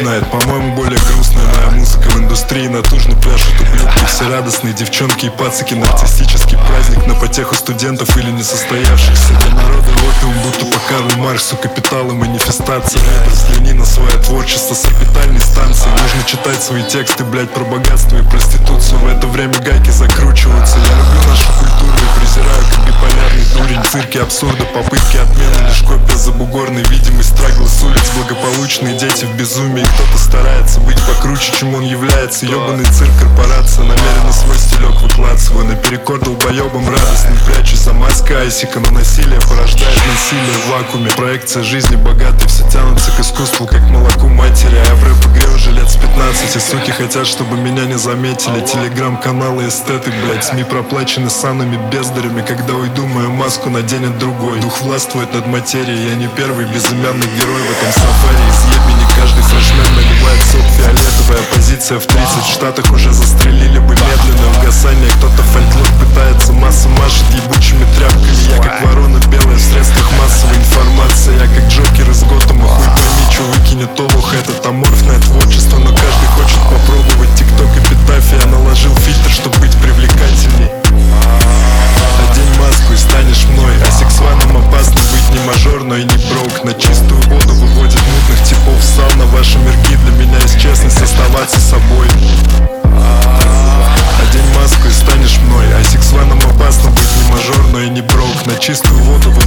знает. По-моему, более грустная моя музыка в индустрии. Натужно пляшут ублюдки, все радостные девчонки и пацики. Нарциссический праздник на потеху студентов или несостоявшихся. Для народа опиум, будто по Карлу Марксу. Капитал и манифестация. Взгляни свое творчество с орбитальной станции. Нужно читать свои тексты, блять, про богатство и проституцию. В это время гайки закручиваются. Я люблю нашу культуру и презираю как биполярный дурень. Цирки абсурда, попытки отмены, лишь копия забугорной видимость. Страглы с улиц, благополучные дети в безумии. Кто-то старается быть покруче, чем он является. Ёбаный цирк, корпорация, намеренно свой стилек выкладываю. Наперекор долбоёбам радостным, прячусь за маской айсика. Но насилие порождает насилие в вакууме. Проекция жизни богатой, все тянутся к искусству, как молоку матери. А я в рэп-игре уже лет с 15. И суки хотят, чтобы меня не заметили. Телеграм-каналы, эстеты, блять, СМИ проплачены санами, бездарями. Когда уйду, мою маску наденет другой. Дух властвует над материей. Я не первый безымянный герой в этом сафари. Из ебени каждый фрешмен наливает сок фиолетовый. Оппозиция в 30 штатах уже застрелили бы медленное угасание. Кто-то фольклор пытается, масса машет ебучими тряпками. Я как ворона белая в средствах массовой информации. Я как Джокер из Готэма. Хуй пойми, чё выкинет олух. Это аморфное творчество, но каждый хочет попробовать. Тикток эпитафия, я наложил фильтр, чтобы быть привлекательней. Надень маску и станешь мной. А сексуальным опасно быть не мажор, но и не брок. На чистую воду выводит мутных типов в сауна. Ваши мирки, для меня есть честность оставаться собой. Надень маску и станешь мной. А сексуальным опасно быть не мажор, но и не брок. На чистую воду